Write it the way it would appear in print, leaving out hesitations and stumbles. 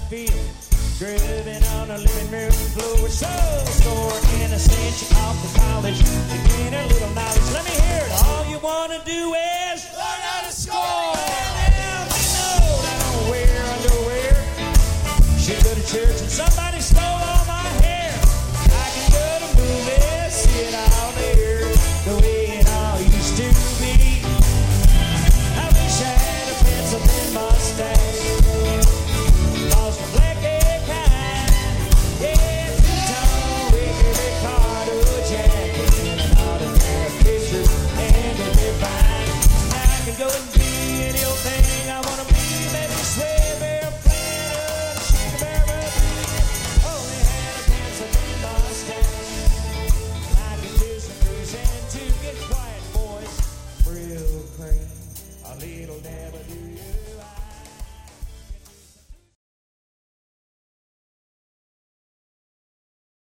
feel. Grooving on the living room floor. So score in a cinch off the college. To gain a little knowledge. Let me hear it. All you want to do is learn how to score. Now they know that I don't wear underwear. Should go to church and somebody